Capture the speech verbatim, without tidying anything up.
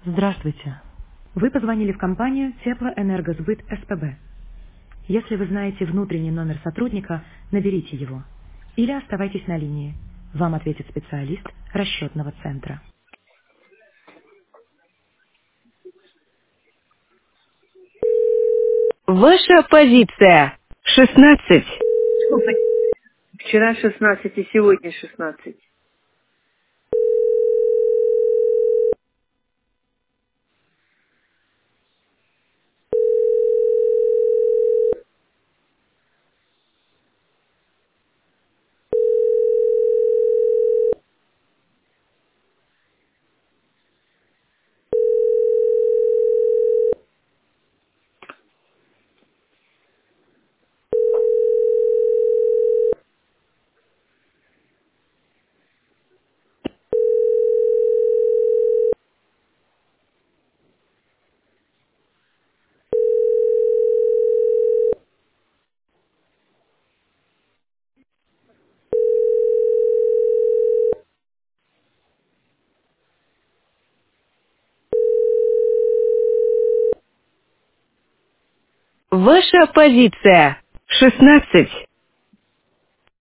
Здравствуйте. Вы позвонили в компанию Теплоэнергосбыт СПБ. Если вы знаете внутренний номер сотрудника, наберите его. Или оставайтесь на линии. Вам ответит специалист расчетного центра. Ваша позиция. шестнадцать. Вчера шестнадцать и сегодня шестнадцать. Ваша позиция. шестнадцать.